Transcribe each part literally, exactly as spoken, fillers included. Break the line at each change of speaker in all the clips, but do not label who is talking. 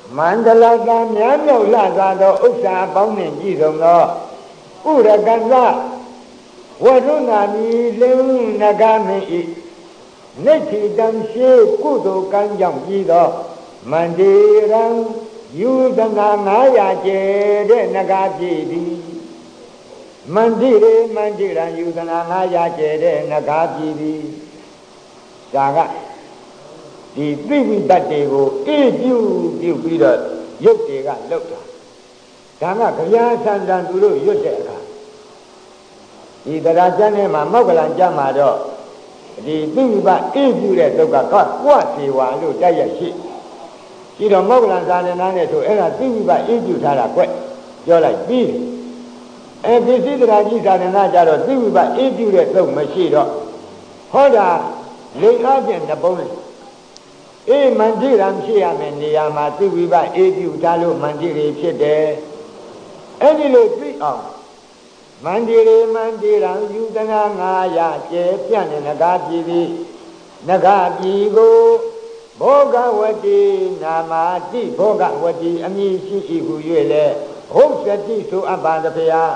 Mandala Myanyo Lazado Usa Bounding Gizono Ura Gaza Wadunani Lim Nagami Neti Damshi Kudo Kanjam Gizo Mandiran Yudana Maya Jede Nagajidi Mandire Mandiran Yudana Maya Jede Nagajidi Saga The baby that they go, if you give me the Yotega Lota. Tama Kayasan and Dulu Yotega. The Rajanema Mogalan Jamado. The baby but if you let Loka got what they want to die a ship. You don't Mogalan and Anna to Ella baby but if you had a quit. You're like me. And this is the Rajisan and Najaro, baby but if you let Loka machine up. Hold on, lay out in the bonus. E Mandiram Siaman Yama Tiviba Edu Talo Mandiri Chede Any Lutri of Mandiri Mandiram Yudana Naya Jepian Nagaji Nagajigo Bogawati Namati Bogawati Amishi Iguyele Hosati to Abandapia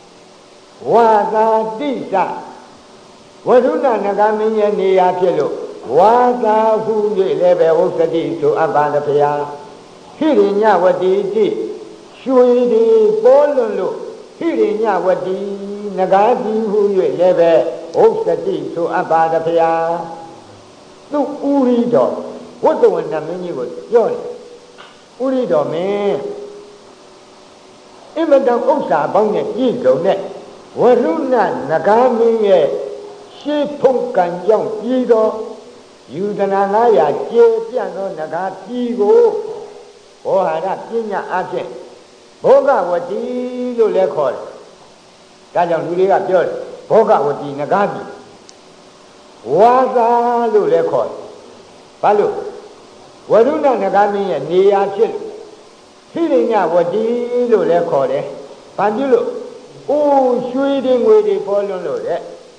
Waza Disa Waduna Nagamiya Nia Pelo Wada who lebe Osadi to Abandapia. Hirinya Wadi, Shuidi, Bololo, Hirinya Wadi, Nagadi who lebe Osadi to Abandapia. No Urido, what the one that many was joy. Urido me. Even the Osa Bonnet Yizo net. Waruna Nagami, she Punkan young Yido. Yudana Naya, Jepiano Nagatigo, Ohara Pina Ace, Boga Wati Lulecol, Tajan Lulia Jol, Boga Wati Nagati, Waza Lulecol, Palu, Waduna Nagami and Nia Chil, Hilinia Wati Lulecole, Pandulo, oh, sweeting with the fallen load.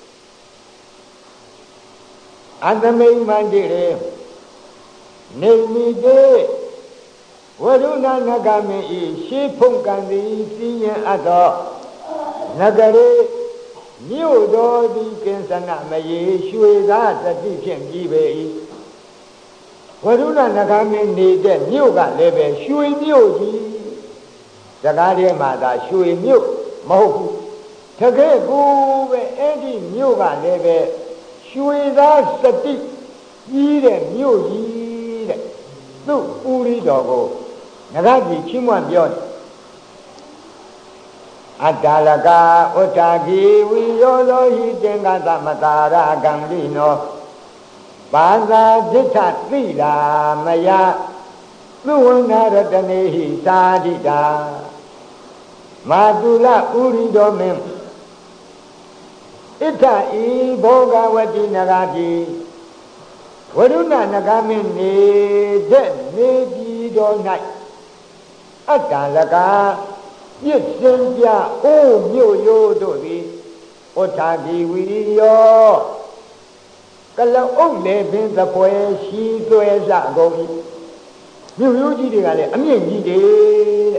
And the main mandire Name de Waduna Nagami, she Punkandi, Senior Ado Nagare, New Dodi Kensana Maye, Shueza, the Dikin Gibe Waduna Nagami needed Nuga Lebe, Shui Muji Zagaria Mada, Shui Mu, Mohu Tage Gu, Eddie Nuga Lebe. Shuida Sati, eat a new eat. No, Uri Dogo, Nagagi Chimwan Yon Adalaga, Otagi, we all eat Dengata Matara, Gambino Baza Dita Vida, Maya, Luana Danehi Sadida Madula Uri Domem. Ita I Boga Wadi Nagati Waduna Nagamin ne dead maybe do night Atalaga Yitsinja O Myo Yo Dodi Otagi Wiyo Kala Ole Bin the Poe Shi Toesa Gogi Myo Yuji Gale, I mean Yide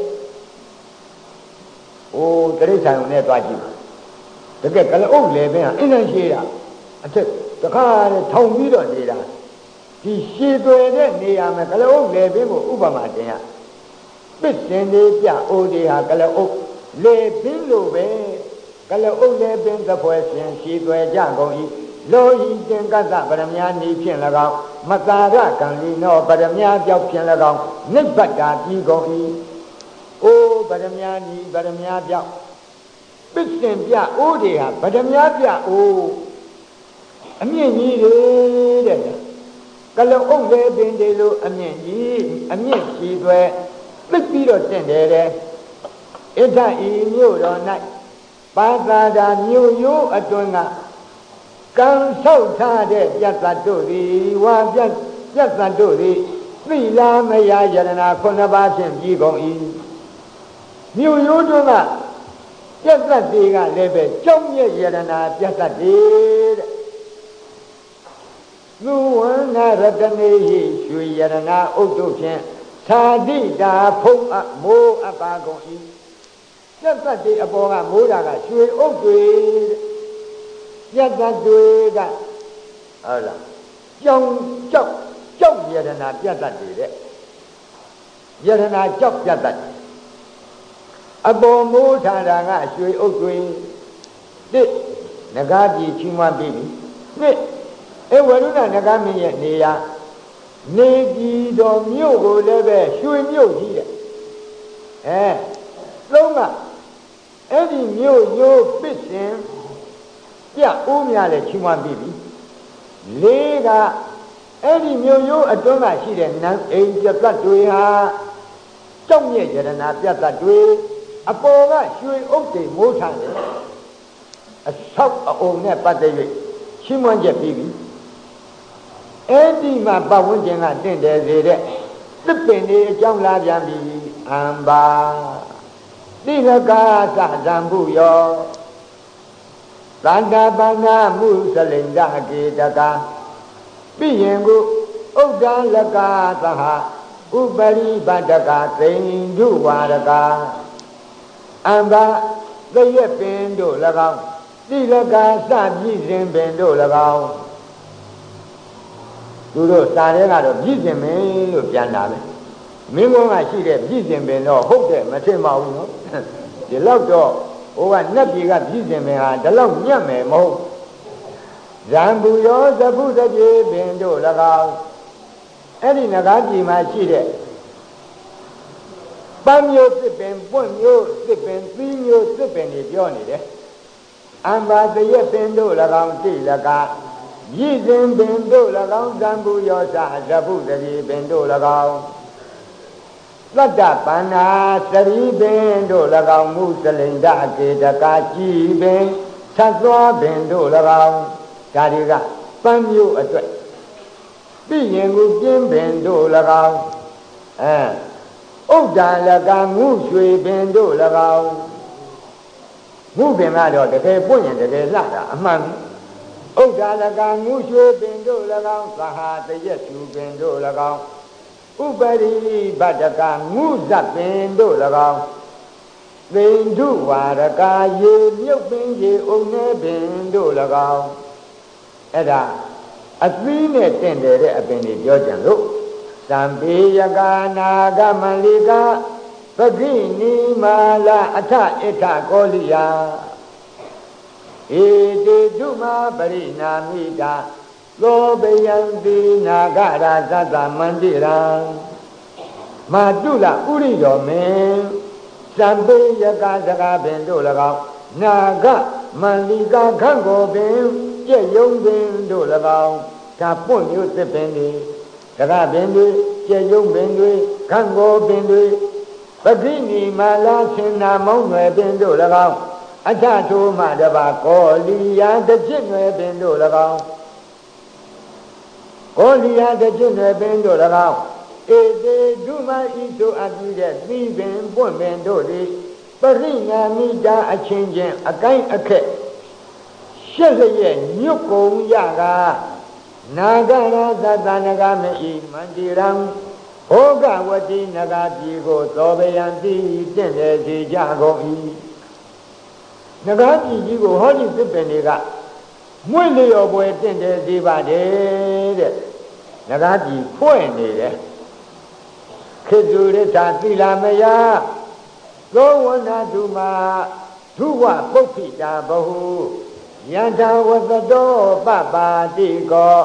O Teresa Nebaji. The girl old living in a shira. I said, the car told me to do that. The shit where they are a old living or Ubamadia. But then they are old, they are Galo, Le Pinlobe, Galo, living the question, she were Jango, Low Eaton Gaza, Badamia, Nipian Lago, Mazara, Canlino, Badamia, Jopian Lago, Nipata, Digo, Oh, Badamia, Badamia, Bixen oh dear, but a mia oh. A mean ye, Galo over Bendelo, a mean ye, a mean she were, but be not tender. Ita in you all night. Bada knew you a donga. Come so tired, just a dory, was just, just a dory. Villa Maya Yana Konabas Gigo in. Knew you do not. Just that they got live, Jom Yana, just a did. No one had a day, Shui Yana, Otochen, သာတိတာဖုံးအမိုးအပါကုန်ဤပြတ်သက်တဲ့အပေါ်ကမိုးတာကရွှေအုပ်တွေပြတ်သက်တွေကဟုတ်လားကြောင်ကြောက်ကြောက်ယရနာပြတ်သက်တွေတဲ့ယရနာကြောက်ပြတ်သက်အပေါ်မိုးထားတာကရွှေအုပ်တွေတစ်နဂါးပြည်ချီးမွမ်းပြီးပြီနှစ်အဲဝရုဏနဂါးမင်းရဲ့နေရာနေပြည်တော်မြို့ကိုလည်းပဲရွှေမြို့ကြီးတဲ့အဲသုံးကအဲ့ဒီမြို့ရိုးပစ်စင်ပြအိုးများလည်းချီးမွမ်းပြီးပြီလေးကအဲ့ဒီမြို့ရိုးအတွင်းကရှိတဲ့နန်းအိမ်ပြတ်သက်တွေဟာကြောက်မြက်ရတနာပြတ်သက်တွေအပေါ်ကရွှေအုပ်တွေမိုးထန်တယ်အဆောက်အအုံနဲ့ပတ်သက်၍ချီးမွမ်းချက်ပြီးပြီအဲ့ဒီမှာပတ်ဝန်းကျင်ကတင့်တယ်စေတဲ့သစ်ပင်တွေအကြောင်းလာပြန်ပြီအံပါတိလကာသဇံမှုယောသန္တာပနာမှုစလိန္ဒကေတကာပိယင်ကိုဥဒ္ဒလကာသဟဥပရိပတကသိန္ဓုဝါရကာအံပါသရက်ပင်တို့၎င်းတိလကာစပြည့်စဉ်ပင်တို့၎င်းသူတို့စာထဲကတော့ပြည့်စင်မင်းလို့ပြန်တာပဲမင်းကောင်ကရှိတဲ့ပြည့်စင်ပင်တော့ဟုတ်တယ်မထင်ပါဘူးနော်ဒီလောက်တော့ဟိုကနတ်ပြည်ကပြည့်စင်ပင်ဟာဒီလောက်ညံ့မယ်မဟုတ်ဇံဘူရောသဖုတပြေပင်တို့၎င်းအဲ့ဒီနဂါးပြည်မှာရှိတဲ့ပန်းမျိုးသစ်ပင်ပွင့်မျိုးသစ်ပင်သီးမျိုးသစ်ပင်တွေပြောနေတယ်အံပါတရက်ပင်တို့၎င်းတိလကရည်စဉ်ပင်တို့၎င်းဇံဘူရောစသဖုတပြေပင်တို့၎င်းသတ္တပန္နာသတိပင်တို့၎င်းမူစလိန္ဒကေတကာကြည်ပင်သတ်သွားပင်တို့၎င်းဒါတွေကပန်းမျိုးအတွက်ပြီးရင်ကိုပြင်းပင်တို့၎င်းအဲဥဒ္ဒါလကငုရွှေပင်တို့၎င်းငုပင်ကတော့တကယ်ပွင့်ရင်တကယ်လှတာအမှန်ဥဒ္ဒါလကငုရွှေပင်တို့၎င်းသဟာတရက်သူပင်တို့၎င်းဥပရိပတကငုဇပင်တို့၎င်းသိန္ဓုဝါရကာရေမြုပ်ပင်ရေအုံနေပင်တို့၎င်းအဲ့ဒါအသီးနဲ့တင့်တယ်တဲ့အပင်တွေပြောကြလို့သံပေယကာနာဂမန္လိကာပကိနိမာလာအထဣထကောလိယဧတေတုမပရိနာမိတာသောဘယံတိနာဂရာသတ္တမန္တိရံမာတုလဥရိယောမင်းသံပေယကာစကားပင်တို့၎င်းနာဂမန္လိကာခန့်ကိုပင်ကြက်ယုံပင်တို့၎င်းဒါပွင့်မျိုးသစ်ပင်တွေစကားပင်တွေကြက်ယုံပင်တွေခန့်ကိုပင်တွေပတိနိမာလာဆင်နာမောင်းွယ်ပင်တို့၎င်းအထထိုးမှတပါကောလီယာတจิตွယ်ပင်တို့၎င်းကောလီယာတจิตွယ်ပင်တို့၎င်းဧတေဒုမဤသို့အပ်ပြီးတဲ့သီးပင်ပွင့်ပင်တို့သည်ပရိညာမိတာအချင်းချင်းအကိုင်းအခက်ရှက်လျက်ညွတ်ကုန်ရကနာဂရာသတ္တနဂမေဤမန္တိရံဟောကဝတိနဂပြည်ကိုသောဘယံတိတင့်တယ်စီကြကုန်၏နဂပြည်ကြီးကိုဟောဒီသစ်ပင်တွေကမွင့်လျော်ပွဲတင့်တယ်စီပါတယ်တဲ့နဂပြည်ဖွဲ့နေတယ်ခေတုရထသီလာမယသောဝနာတုမာဓုဝပုပ္ပိတာဘဟုယန္တဝသတောပပါတိကော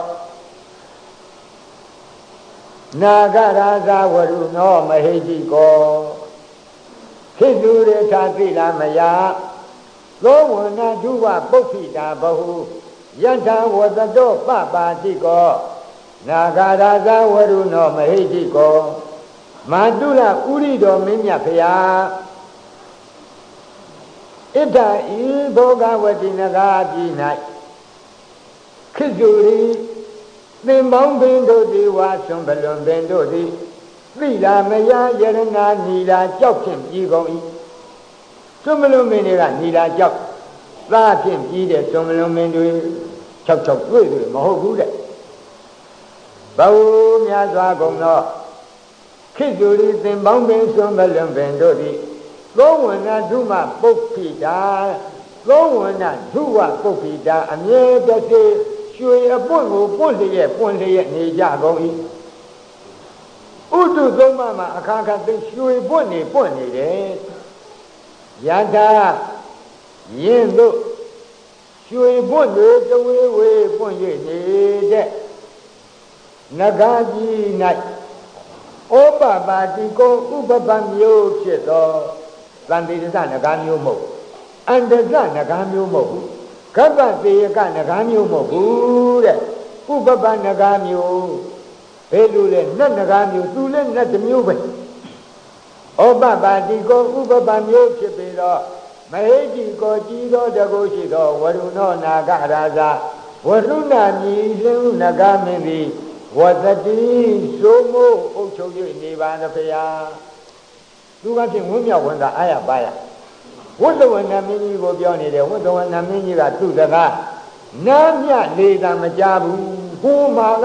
နာဂရာဇဝရုနောမဟိတိကောခေတုရထသီလာမယသောဝနာဓုဝပုပ္ပိတာဘဟုယန္တဝသတောပပါတိကောနာဂရာဇဝရုနောမဟိတိကောမာတုလဥရိတော်မင်းမြတ်ဖျားဣဒ္ဓဤဘောဂဝတိနဂါပြည်၌ခိဇူရီသင်္ဘောင်းပင်တို့သည်ဝါဆွန်ဘလွန်ပင်တို့သည်သီလာမယယရနာနီလာကြောက်ဖြင့်ပြီးကုန်၏ဆွန်ဘလွန်ပင်တွေကနီလာကြောက်သားဖြင့်ပြီးတဲ့ဆွန်ဘလွန်ပင်တွေ၆၆တွေ့တွေမဟုတ်ဘူးတဲ့ဘဝများစွာကုန်သောခိစုရီသင်ပေါင်းပင်စွန်မလွန်ပင်တို့သည်သောဝဏဓုမပုပ္ပိတာသောဝဏဓုဝပုပ္ပိတာအမြဲတစေရွှေအပွင့်ကိုပွင့်လျက်ပွင့်လျက်နေကြကုန်၏ဥတုသုံးပါးမှာအခါခါသိရွှေပွင့်နေပွင့်နေတယ်ယထာယင်းတို့ရွှေပွင့်တွေတဝေးဝေးပွင့်၍နေတဲ့နဂါကြီး၌ဩပပါတိကိုဥပပမျိုးဖြစ်သောသန္တိရစနဂါမျိုးမဟုတ်အန္တဇနဂါမျိုးမဟုတ်ကပ္ပသေယကနဂါမျိုးမဟုတ်ဘူးတဲ့ဥပပနဂါမျိုးဘယ်လိုလဲနတ်နဂါမျိုးသူလည်းနတ်တစ်မျိုးပဲဩပပါတိကိုဥပပမျိုးဖြစ်ပြီးတော့မဟိတိကိုကြည်သောတကုရှိသောဝရုဏောနာဂရာဇဝရုဏမြည်လင်းနဂါမင်းသည်ဝတတိစိုးမိုးအုပ်ချုပ်၍နေပါသဖေဟာသူကဖြင့်ဝင်းမြောက်ဝန်သာအာရပါရဝတ္တဝနမင်းကြီးကိုပြောနေတယ်ဝတ္တဝနမင်းကြီးကသူ့တကားနားမြနေတာမကြဘူးဟိုမှာက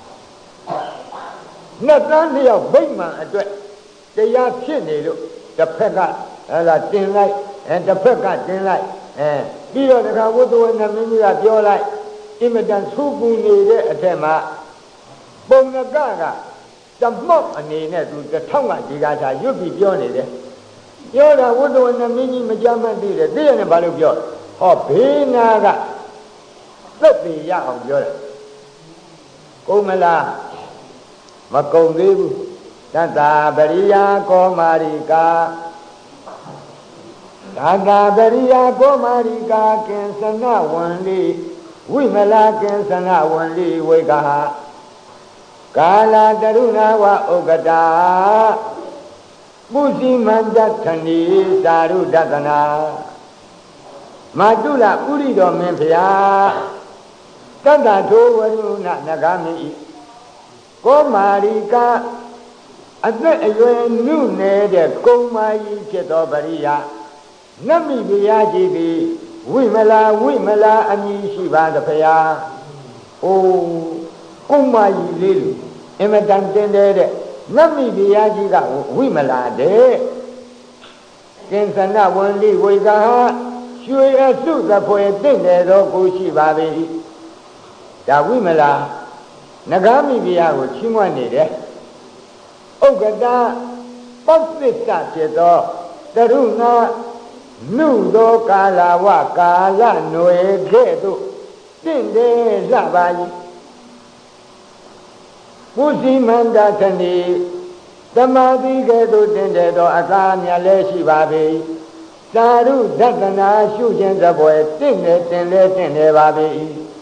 နှစ်တန်းတစ်ယောက်ဗိမ္မာန်အတွက်တရားဖြစ်နေလို့တစ်ဖက်ကဟဲ့လားတင်လိုက်အဲတစ်ဖက်ကတင်လိုက်အဲပြီးတော့တခါဝတ္တဝနမင်းကြီးကပြောလိုက်အင်မတန်ဆူပူနေတဲ့အထက်မှာပုံနကကတမော့အနေနဲ့သူတစ်ထောင်ကဒီကားသာရွတ်ပြီးပြောနေတယ်ပြောတာဝတ္တဝနမင်းကြီးမကြမ်းမသိတယ်သိရတယ်ဘာလို့ပြောဟောဘေးနာကသက်သေရအောင်ပြောတယ်ကုန်မလားမကုန်သေးဘူးသတ္တပရိယာကောမာရိကာသတ္တပရိယာကောမာရိကာကင်စနဝံလိဝိမလာကင်စနဝံလိဝိကာကာလာတရုဏဝဥက္ကတာပုစီမန္တထဏီသာရုဒသနာမာတုလဥရိတော်မင်းဖျားတတ္တထိုဝရုဏနဂါမင်းဤကောမာရိကအသက်အရွယ်နုနယ်တဲ့ကုံမာကြီးဖြစ်သောပရိယာနတ်မိဖျားကြီးသည်ဝိမလာဝိမလာအမည်ရှိပါသဖျားအိုးကုံမာကြီးလေးလူအင်မတန်တင်တယ်တဲ့နတ်မိဖျားကြီးကဝိမလာတဲ့ကင်စနဝန္တိဝိကာရွှေအစုသဖွယ်တင့်တယ်သောကိုရှိပါပေ၏ဒါဝိမလာနဂါမိဖျားကိုချီးမွမ်းနေတယ်ဥက္ကတာပသစ္စဖြစ်သောတရုဏနုသောကာလဝကာလຫນွေခဲ့သို့တင့်တယ်လှပါ၏ပုစီမန္တသနေသမာဓိကဲ့သို့တင့်တယ်သောအသာမြတ်လည်းရှိပါပေသာရုဒသနာရှုခြင်းသပွဲတင့်တယ်တင်လဲတင့်တယ်ပါပေ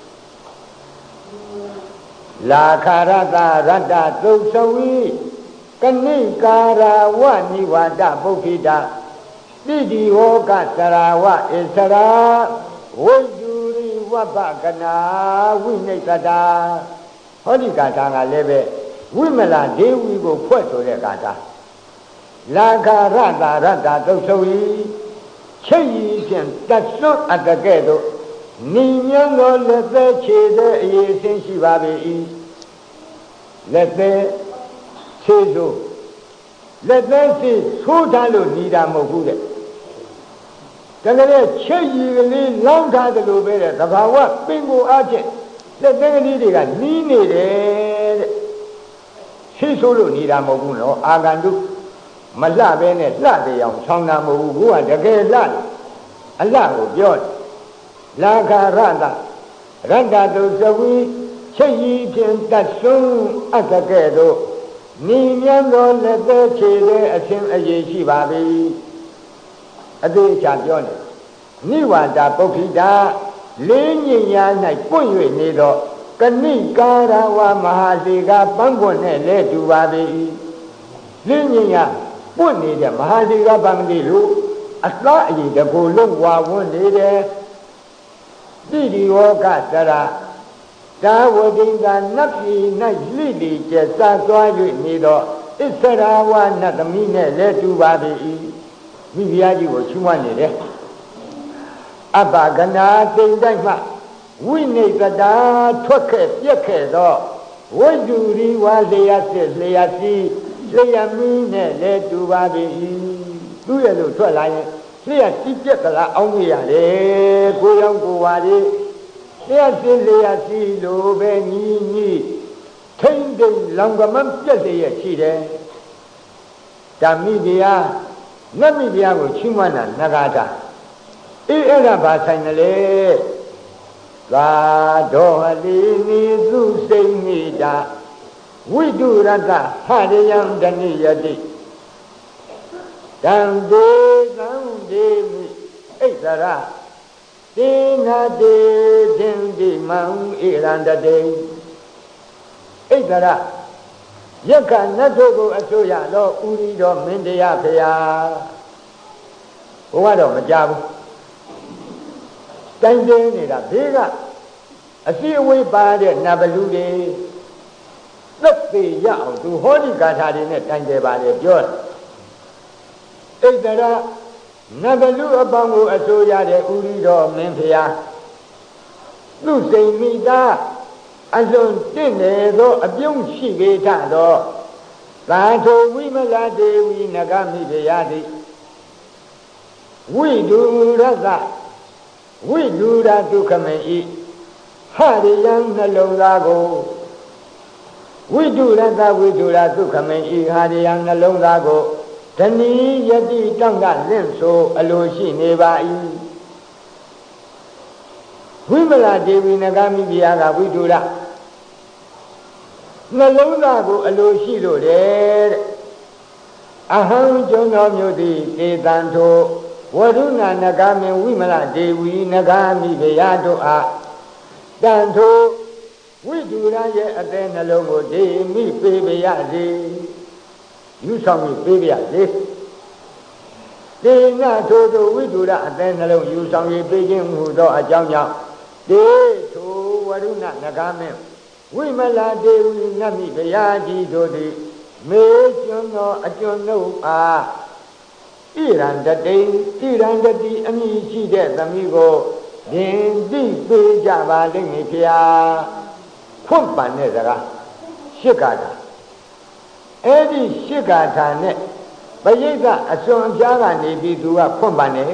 လာခရတရတ္တသုသဝိကနိကာရာဝနိဝါဒပုဂ္ဂိတာတိတိဟောကသရာဝဣသရာဝိတုရိဝပ္ပကနာဝိနိစ္စတာဟောဒီကာထာကလည်းပဲဝိမလဒေဝီကိုဖွဲ့ဆိုတဲ့ကာထာလာခရတရတ္တသုသဝိချိတ်ရည်ဖြင့်တတ်စွတ်အပ်တဲ့ကဲ့သို့နိမြန်းသောလက်သက်ခြေသက်အရေးအစင်းရှိပါပေ၏လက်သက်ခြေစို့လက်သက်စီထိုးထားလို့ညီတာမဟုတ်ဘူးတဲ့တကယ်ချိတ်ရည်ကလေးလောင်းထားတယ်လို့ပဲတဲ့သဘာဝပင်ကိုအားဖြင့်လက်သက်ကလေးတွေကနီးနေတယ်တဲ့ခြေဆိုးလို့ညီတာမဟုတ်ဘူးနော်အာဂန္တုမလှပဲနဲ့လှတဲ့အောင်ဆောင်းတာမဟုတ်ဘူးကိုကတကယ်လှအလှကိုပြောတယ်လာခရတရတ္တတုသဝိချိတ်ရည်ဖြင့်တတ်ဆုံးအပ်တဲ့ကဲ့သို့နိမြန်းသောလက်သက်ခြေတဲ့အချင်းအရေးရှိပါပြီအသေးချာပြောနေနိဝါဒပုဂ္ဂိတာလေးညင်ရာ၌ပွင့်၍နေသောကဏိကာရဝမဟာစီကပန်းပွင့်နဲ့လဲတူပါပြီလေးညင်ရာပွင့်နေတဲ့မဟာစီကပန်းကလေးလို့အသားအည်တကူလုံးဝါဝန်းနေတယ်တိတိဝောကသရတာဝတိကနတ်ပြည်၌လိလိကျက်စားသွား၍နေသောဣသရာဝနတ်သမီးနဲ့လဲတူပါပြီမိဖုရားကြီးကိုချီးမွမ်းနေတယ်အပ္ပကနာတိမ်တိုက်မှဝိနိစ္စတာထွက်ခဲ့ပြက်ခဲ့သောဝိဇ္ဇူရီဝါလျက်စစ်လျက်စီလျှက်မီးနဲ့လဲတူပါပြီသူ့ရဲ့လို့ထွက်လာရင်လျှက်စီးပြက်ကလားအောင်းရရတယ်ကိုရောင်ကိုဝါလေးလျှက်စီးလျှက်စီးလိုပဲညီညီထိမ့်တိမ်လောင်ကမပြက်လျက်ရှိတယ်ဓမ္မိတရားနတ်မိတရားကိုချီးမွမ်းတာနဂါတာအေးအဲ့ဒါဘာဆိုင်တယ်လဲသာတော်ဟလိနိသုစိမ့်မိတာဝိတုရတ္တဟရိယံတဏိယတိတံဒေသံဒေမိဣသရတေနာတေသင်္တိမံဣရန္တတေဣသရယက္ခနတ်တို့ကိုအစိုးရသောဥရီတော်မင်းတရားဖရာဘုရားတော့မကြဘူးတိုင်းတင်းနေတာဘေးကအစီအဝေးပါတဲ့နတ်ဘလူတွေသက်သေရအောင်သူဟောဒီဂါထာတွေနဲ့တိုင်တယ်ပါလေပြောတယ်ဣတရနတ်ဘလူအပေါင်းကိုအစိုးရတဲ့ဥရီတော်မင်းဖရာသူစိန်မိသားအလွန်တင့်တယ်သောအပြုံးရှိပေထသောသာထုဝိမလဒေဝီနဂမိဖရာတိဝိဒုရသဝိဒုရဒုက္ခမေဤဟရိယံနှလုံးသားကိုဝိတုရတဝိတုရဒုက္ခမေဤဟာရိယံနှလုံးသားကိုဓနီယတိတောင့်တလင့်ဆိုအလိုရှိနေပါ၏ဝိမလဒေဝီနဂမိဘုရားကဝိတုရနှလုံးသားကိုအလိုရှိလို့တဲ့အဟံကျွန်တော်မျိုးသည်ဒေသံထိုဝရုဏနဂမင်ဝိမလဒေဝီနဂမိဘုရားတို့အားတန်ထိုဝိတုရရဲ့အသေးနှလုံးကိုဒေမိပေးပါရစေယူဆောင်ပြီးပေးပါရစေဒေနာထိုတို့ဝိတုရအသေးနှလုံးယူဆောင်ပြီးပေးခြင်းဟူသောအကြောင်းကြောင့်ဒေထိုဝရုဏနဂမင်ဝိမလဒေဝီနတ်မိဘုရားကြီးတို့သည်မေကျွန်းသောအကျွန်းတို့အားဣရန္တတိဣရန္တတိအမည်ရှိတဲ့သမီးကိုဒင်တိပေးကြပါလိမ့်မည်ဖျားဖွင့်ပန်တဲ့စကားရှစ်ကာထာအဲ့ဒီရှစ်ကာထာနဲ့ပရိသတ်အစွန်အပြားကနေပြီးသူကဖွင့်ပန်တယ်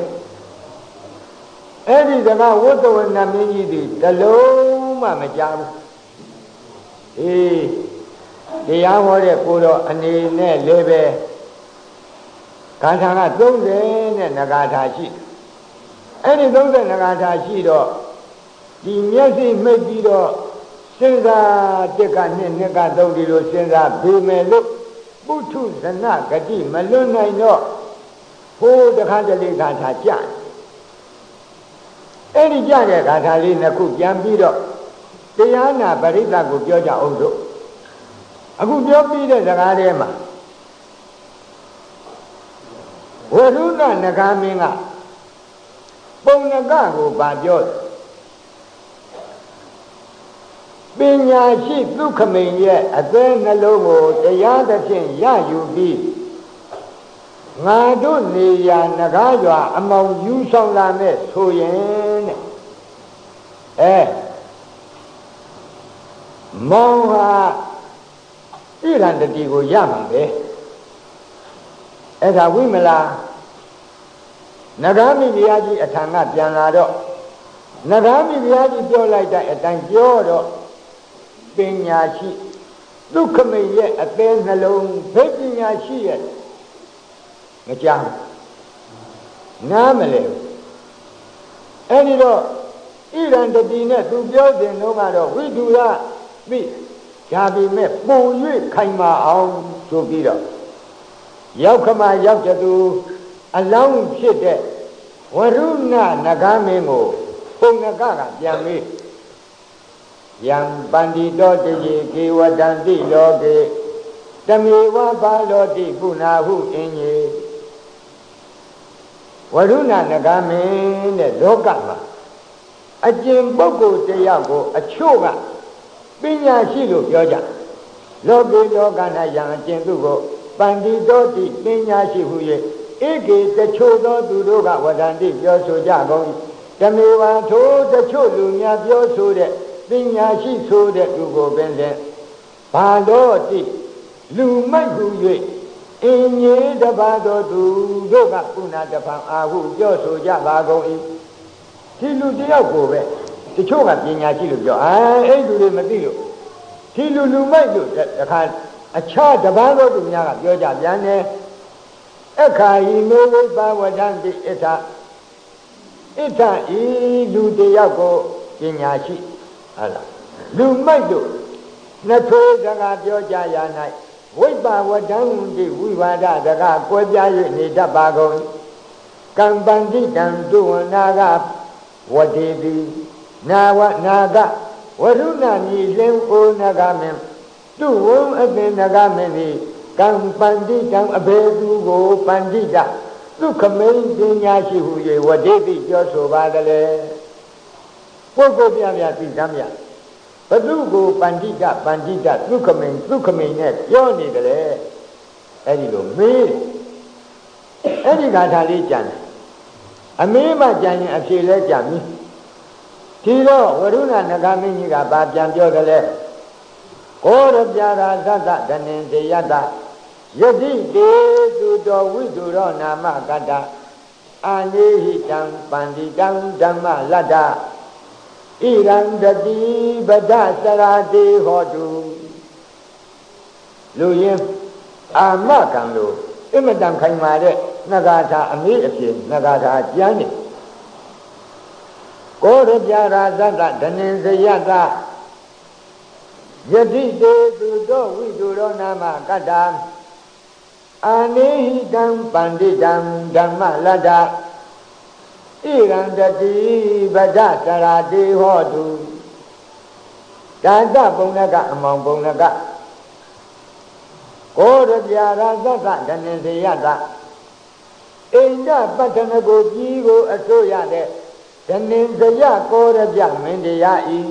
အဲ့ဒီစကားဝတ္တဝနမင်းကြီးသည်တလုံးမှမကြားဘူးအေးတရားဟောတဲ့ကိုတော့အနေနဲ့လည်းပဲဂါထာကသုံးဆယ်နဲ့နဂါထာရှိအဲ့ဒီသုံးဆယ်နဂါထာရှိတော့ဒီမျက်စိမိတ်ပြီးတော့စဉ်းစားတစ်ကနှစ်နှစ်ကသုံးဒီလိုစဉ်းစားပေမဲ့လို့ပုထုဇနဂတိမလွတ်နိုင်တော့ဟိုတခါတလေဂါထာကြတယ်အဲ့ဒီကြတဲ့ဂါထာလေးနှစ်ခုပြန်ပြီးတော့တရားနာပရိသတ်ကိုပြောကြအောင်တို့အခုပြောပြီးတဲ့စကားထဲမှာဝရုဏနဂမင်းကပုံနကကိုဗာပြောတယ်ပညာရှိသုခမိန်ရဲ့အသေးနှလုံးကိုတရားသဖြင့်ရယူပြီးငါတို့နေရာနဂါးရွာအမောင်ယူဆောင်လာမဲ့ဆိုရင်တဲ့အဲမောင်ဟာဣရန္တတိကိုရမှာပဲအဲ့ဒါဝိမလာနဂါမိဘုရားကြီးအထံကပြန်လာတော့နဂါမိဘုရားကြီးပြောလိုက်တဲ့အတိုင်းပြောတော့ပညာရှိဒုက္ခမိတ်ရဲ့အသေးနှလုံးဘယ်ပညာရှိရဲ့မကြားနားမလဲအဲ့ဒီတော့ဣရန္တတိနဲ့သူပြောတဲ့နှုန်းကတော့ဝိတုရသိဒါပေမဲ့ပုံ၍ခိုင်မာအောင်ဆိုပြီးတော့ရောက်ခမရောက်တဲ့သူအလောင်းဖြစ်တဲ့ဝရုဏနဂမင်းကိုပုံနကကပြန်ပြီးယံပန္တိတောတယေကေဝတံတိလောကေတမေဝဘာလောတိပုနာဟုအင်းကြီးဝရုဏနဂမင်းတဲ့လောကမှာအကျင့်ပုဂ္ဂိုလ်တရားကိုအချို့ကပညာရှိလို့ပြောကြလောကေလောကနာယံအကျင့်သူကိုပန္တိတောတိပညာရှိဟု၍ဧကေတချို့သောသူတို့ကဝဒန္တိပြောဆိုကြကုန်၏ဓမေဝါထိုတချို့လူများပြောဆိုတဲ့ပညာရှိဆိုတဲ့သူကိုပင်တဲ့ဘာလို့တိဣလူမိုက်ဟု၍အင်းကြီးတပါတော်သူတို့ကကုဏတပံအာဟုပြောဆိုကြပါကုန်၏ဒီလူတယောက်ကိုပဲတချို့ကပညာရှိလို့ပြောအာအဲ့လူတွေမသိလို့ဒီလူလူမိုက်လို့တခါအခြားတပန်းတော်သူများကပြောကြပြန်တယ်အခါဤမေဝိပါဝဒံတိဣထဣထဤလူတယောက်ကိုပညာရှိဟုတ်လားလူမိုက်လို့နှစ်ထိုးစကားပြောကြရ၌ဝိပါဝဒံတိဝိဝါဒစကားကွဲပြား၍နေတတ်ပါကုန်ကံပန္တိတံဒုဝနာကဝတိတိနာဝနာကဝရုဏမြည်လင်းအိုနဂမင်းသူဝံအသင်နဂမင်းသည်ကံပန္တိတံအဘေသူကိုပန္တိတဒုက္ခမိန်ပညာရှိဟု၍ဝတိတိပြောဆိုပါသလဲပုဂ္ဂိုလ်ပြပြသိသမ်းမြဘသူကိုပန္တိတပန္တိတဒုက္ခမိန်ဒုက္ခမိန်နဲ့ပြောနေတယ်အဲ့ဒီလိုမေးအဲ့ဒီဂါထာလေးကြံတယ်အမေးမှကြံရင်အဖြေလဲကြံပြီဒီတော့ဝရုဏနဂမင်းကြီးကဘာပြန်ပြောတယ်လဲကောရပြရာသတ္တဒနင်တေယတယတိတေသူတော်ဝိတုရောနာမကတ္တအာနေဟိတံပန္တိတံဓမ္မလတ္တဣရံတတိပဒစရာတိဟောတုလူရင်းအာမကံလို့အမတန်ခိုင်မာတဲ့နဂါထာအမေးအဖြေနဂါထာကျမ်းနေကောရပြရာသတ္တဒနင်စယတယတိတေသူတော်ဝိတုရောနာမကတ္တအာနေဟိတံပန္တိတံဓမ္မလတ္တဣရံတတိပဒစရာတိဟောတုဒါတပုံနကအမောင်ပုံနကကောရပြရာသတ္တဒနင်စယတအိန္ဒပတ္ထနကိုကြီးကိုအစိုးရတဲ့ဒနင်စယကောရပြမင်းတရားဤ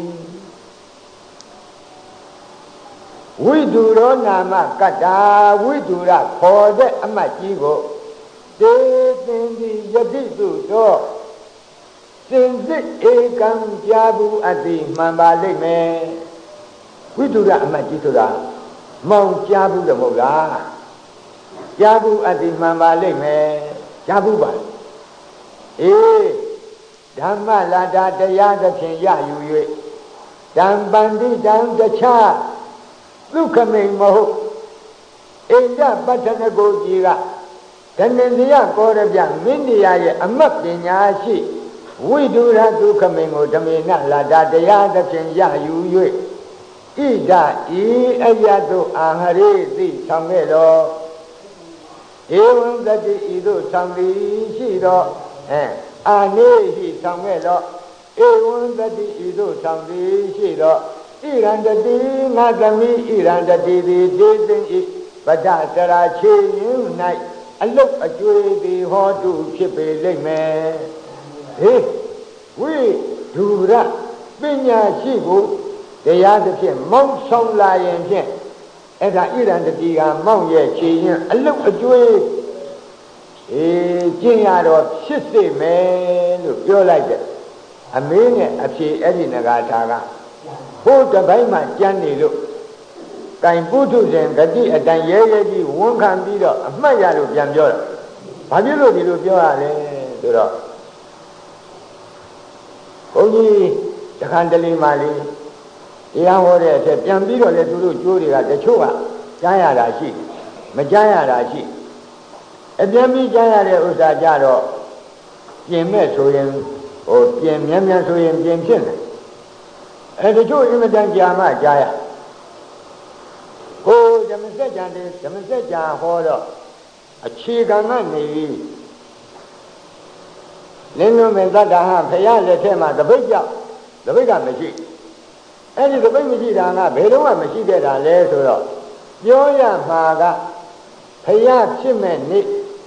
ဝိတုရောနာမကတ္တာဝိတုရခေါ်တဲ့အမတ်ကြီးကိုတေသင်သည်ယတိတုတော့စင်စစ်ဧကံကြာဘူးအတိမှန်ပါလိမ့်မယ်ဝိတုရအမတ်ကြီးဆိုတာမောင်ကြာဘူးတယ်မဟုတ်လားကြာဘူးအတိမှန်ပါလိမ့်မယ်ကြာဘူးပါအေးဓမ္မလာတာတရားသဖြင့်ရယူ၍တံပန္တိတံတခြားဒုက္ခမိန်မဟုတ်အိန္ဒပတ္ထနကိုကြီးကဒနင်တရားကောရပြမင်းတရားရဲ့အမတ်ပညာရှိဝိတုရဒုက္ခမိန်ကိုဓမေနလာတာတရားသဖြင့်ရယူ၍ဣဒဤအယတုအာဟရိသိဆောင်ခဲ့တော်ဧဝံတတိဤသို့ဆောင်သည်ရှိတော်အဲအာနေဟိဆောင်ခဲ့တော်ဧဝံတတိဤသို့ဆောင်သည်ရှိတော်ဣရန္တတိငါသမီးဣရန္တတိသည်ဒေသင်ဤပဒစရာချေရင်၌အလုတ်အကျွေးသည်ဟောတုဖြစ်ပေလိမ့်မယ်ဟေးဝိဒုရပညာရှိကိုတရားသဖြင့်မောင်းဆောင်လာရင်ဖြင့်အဲ့ဒါဣရန္တတိကမောင်းရဲ့ချေရင်အလုတ်အကျွေးအေးကျင့်ရတော့ဖြစ်စေမယ်လို့ပြောလိုက်တယ်အမေးနဲ့အဖြေအဲ့ဒီနဂါထာကဟိုတပိုင်းမှကြမ်းနေလို့ကင်ပုထုဇဉ်ဂတိအတိုင်းရဲရဲကြီးဝန်ခံပြီးတော့အမှတ်ရလို့ပြန်ပြောတာဘာဖြစ်လို့ဒီလိုပြောရလဲဆိုတော့ဘုန်းကြီးတခါတလေမှလေတရားဟောတဲ့အထက်ပြန်ပြီးတော့လေသူတို့ကြိုးတွေကတချို့ကကြားရတာရှိမကြားရတာရှိအပြန်ပြီးကြားရတဲ့ဥစ္စာကြတော့ပြင်မဲ့ဆိုရင်ဟိုပြင်မြန်မြန်ဆိုရင်ပြင်ဖြစ်တယ်အဲတချို့အင်မတန်ကြာမှကြားရဟိုဓမ္မစကြာတဲ့ဓမ္မစကြာဟောတော့အခြေခံကနေပြီးလင်းလုံးမဲ့သတ္တဟာဖရာလက်ထက်မှာတပိတ်ကြောက်တပိတ်ကမရှိအဲ့ဒီတပိတ်မရှိတာကဘယ်တော့မှမရှိခဲ့တာလဲဆိုတော့ပြောရမှာကဖရာဖြစ်မဲ့နေ့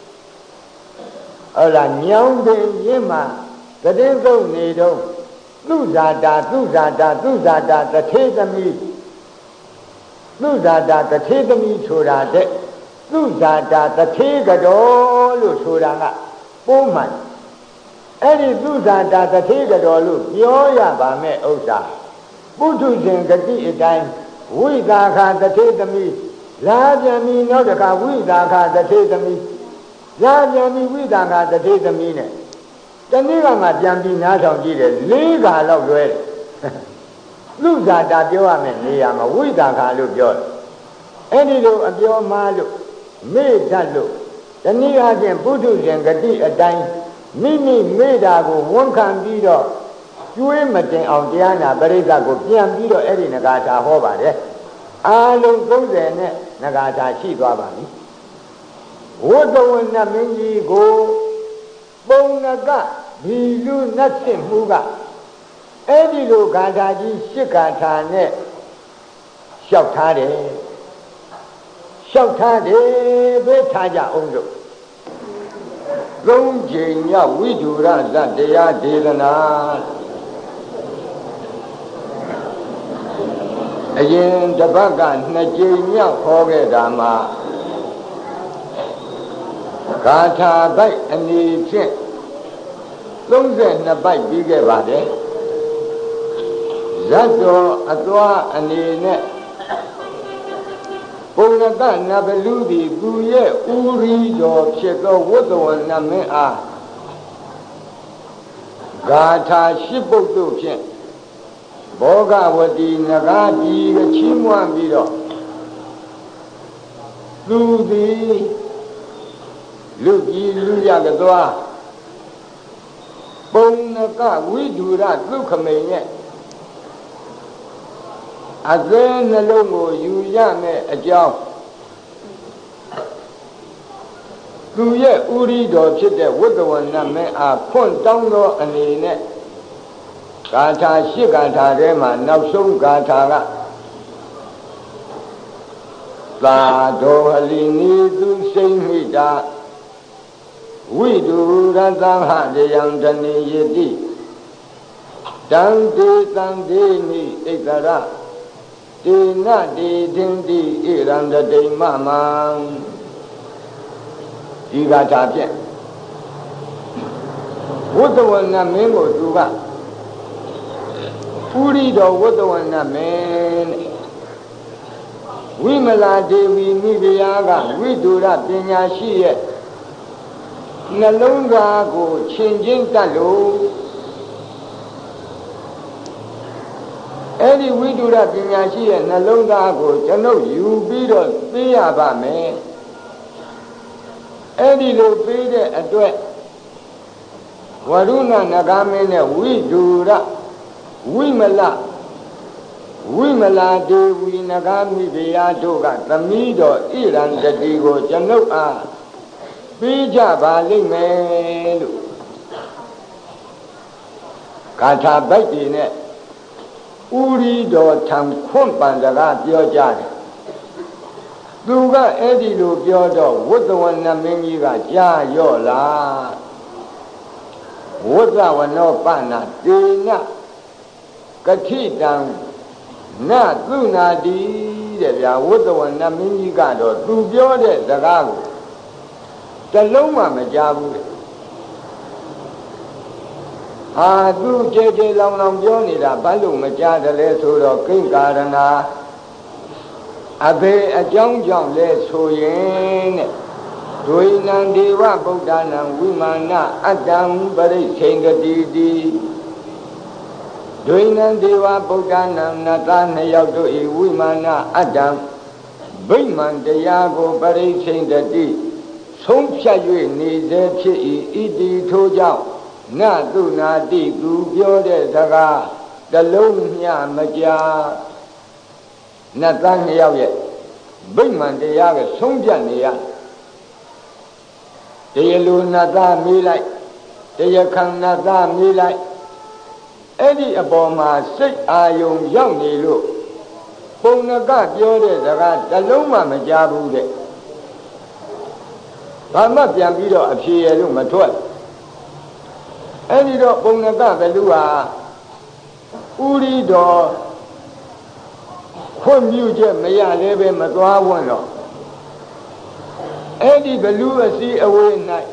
ဟုတ်လားညောင်းပင်ရင်းမှာတည်င်းဆုံးနေတော့သူဇာတာသူဇာတာသူဇာတာတထေသမီးသူဇာတာတထေသမီးဆိုတာတဲ့သူဇာတာတထေကတော်လို့ဆိုတာကပိုးမှန်အဲ့ဒီသူဇာတာတထေကတော်လို့ပြောရပါမဲ့ဥစ္စာပုထုဇဉ်ဂတိအတိုင်းဝိသခာတထေသမီးလာပြန်ပြီနောက်တစ်ခါဝိသခတထေသမီးလာပြန်ပြီဝိသခတထေသမီးနဲ့တနေ့ကမှပြန်ပြီးနားထောင်ကြည့်တယ်လေးခါလောက်လွဲတယ်လူဇာတာပြောရမယ်နေရာမှာဝိသခလို့ပြောတယ်အဲ့ဒီလိုအပြောမှားလို့မေ့တတ်လို့တနည်းအားဖြင့်ပုထုဇဉ်ဂတိအတိုင်းမိမိမေ့တာကိုဝန်ခံပြီးတော့ကျွေးမတင်အောင်တရားနာပရိသတ်ကိုပြန်ပြီးတော့အဲ့ဒီနဂါထာဟောပါတယ်အားလုံးသုံးဆယ်နဲ့နဂါထာရှိသွားပါပြီဝတ္တဝနမင်းကြီးကိုပုံနကဒီလူနတ်စစ်မှုကအဲ့ဒီလိုဂါထာကြီးရှစ်ဂါထာနဲ့လျှောက်ထားတယ်လျှောက်ထားတယ်ပဲထားကြအောင်လို့သုံးချိန်ညဝိဓုရဇတရားဒေသနာအရင်တစ်ပတ်ကနှစ်ကြိမ်မြောက်ဟောခဲ့တာမှာဂါထာပိုက်အနေဖြင့်သုံးဆယ်နှစ်ပိုက်ပြီးခဲ့ပါတယ်ဇတ်တော်အသွားအနေနဲ့ပုံနကနဗလူသည်သူရဲ့ဥရီတော်ဖြစ်သောဝတ္တဝနမင်းအားဂါထာရှိပုဒ်တို့ဖြင့်ဘောဂဝတီနဂါပြည်ကိုချီးမွမ်းပြီးတော့သူသည်လူကြီးလူရကသွားပုံနကဝိဓုရသုခမိန်ရဲ့အသေးနှလုံးကိုယူရမယ်အကြောင်းသူရဲ့ဥရီတော်ဖြစ်တဲ့ဝတ္တဝနမင်းအားဖွင့်တောင်းသောအနေနဲ့ဂါထာရှစ်ဂါထာထဲမှာနောက်ဆုံးဂါထာကသာဒောဟလီနီသူစိမ့်မိတာဝိတုရသံဟရယံတဏိယတိတံတေတံဒေနိဣတရတေနတေတင်တိဣရံတတိမမံဒီဂါထာဖြင့်ဝတ္တဝနမင်းကိုသူကဥရိတော်ဝတ္တဝနမင်းဝိမလာဒေဝီမိဖုရားကဝိတုရပညာရှိရဲ့နှလုံးသားကိုချင်ချင်းတတ်လို့အဲ့ဒီဝိတုရပညာရှိရဲ့နှလုံးသားကိုကျွန်ုပ်ယူပြီးတော့သိရပါမယ်အဲ့ဒီလိုပြီးတဲ့အတွက်ဝရုဏနဂါမင်းနဲ့ဝိတုရဝိမလဝိမလာဒေဝီနဂါမိဖုရားတို့ကသမီးတော်ဣရံတတိကိုကျွန်ုပ်အားပေးကြပါလိမ့်မယ်လို့ဂါထာပိုက်တွေနဲ့ဥရီတော်ထံခွန့်ပန်စကားပြောကြတယ်သူကအဲ့ဒီလိုပြောတော့ဝတ္တဝနမင်းကြီးကကြားရော့လာဝတ္တဝနောပနာတေနကတိတံနသုနာတိတဲ့ဗျာဝတ္တဝနမင်းကြီးကတော့သူပြောတဲ့စကားကိုတလုံးမှမကြားဘူးတဲ့ဟာသူကြဲကြဲလောင်လောင်ပြောနေတာဘာလို့မကြားတယ်လဲဆိုတော့ကိဉ္ကာရဏအဘေအကြောင်းကြောင့်လဲဆိုရင်တဲ့ဒွေနံဒေဝဗုဒ္ဓနာဝိမာနအတ္တံပရိစ္ဆေငတိတိဒွေနံဒေဝဗုဒ္ဓနာနတ်သားနှစ်ယောက်တို့ဤဝိမာနအတ္တံဗိမာန်တရားကိုပရိစ္ဆေတတိဆုံးဖြတ်၍နေစေဖြစ်၏ဣတိထိုကြောင့်နသုနာတိသူပြောတဲ့စကားတလုံးမျှမကြားနတ်သားနှစ်ယောက်ရဲ့ဗိမာန်တရားကဆုံးဖြတ်နေရတရားလူနတ်သားမေးလိုက်တရားခံနတ်သားမေးလိုက်အဲ့ဒီအပေါ်မှာစိတ်အာယုံရောက်နေလို့ပုံနကပြောတဲ့စကားတလုံးမှမကြားဘူးတဲ့ဘာမှပြန်ပြီးတော့အဖြေရလို့မထွက်အဲ့ဒီတော့ပုံနကဘလူဟာဥရီတော်ခွင့်ပြုချက်မရလည်းပဲမသွားဝင်တော့အဲ့ဒီဘလူအစည်းအဝေး၌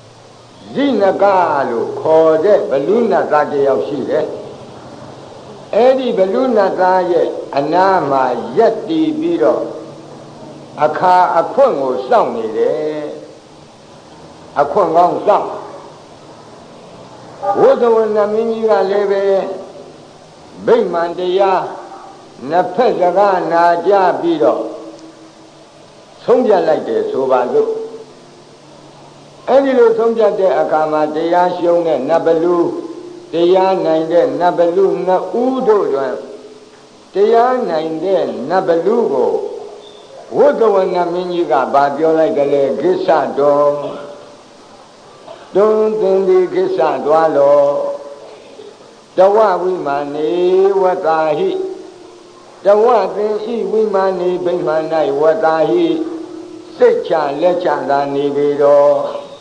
ဇိနကလို့ခေါ်တဲ့ဘလူနတ်သားတယောက်ရှိတယ်အဲ့ဒီဘလူနတ်သားရဲ့အနာမှာရက်တည်ပြီးတော့အခါအခွင့်ကိုစောင့်နေတယ်အခွင့်ကောင်းစောင့်ဝိသဝနမင်းကြီးကလည်းပဲဗိမာန်တရားနှစ်ဖက်စကားနာကြပြီးတော့ဆုံးဖြတ်လိုက်တယ်ဆိုပါစို့အဲ့ဒီလိုဆုံးဖြတ်တဲ့အခါမှာတရားရှုံးတဲ့နတ်ဘလူတရားနိုင်တဲ့နတ်ဘလူနှစ်ဦးတို့တွင်တရားနိုင်တဲ့နတ်ဘလူကိုဝိသဝနမင်းကြီးကဗာပြောလိုက်တယ်လေကိစ္စတော်တွန်းသင်ဒီကိစ္စတော်လောတဝဝိမာနေဝတ္တာဟိတဝသင်ဤဝိမာနေဗိမာန်၌ဝတ္တာဟိစိတ်ချလက်ချသာနေပြီတော့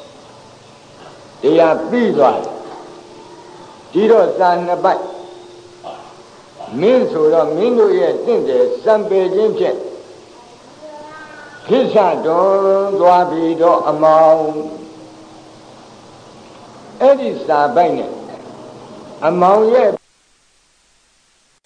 တရားပြီးသွားတယ်ဒီတော့စာနှစ်ပိုက်မင်းဆိုတော့မင်းတို့ရဲ့တင့်တယ်စံပေခြင်းဖြင့်ခိစ္စတော်သွားပြီးတော့အမောင်အဲ့ဒီစာပိုက်နဲ့အမောင်ရဲ့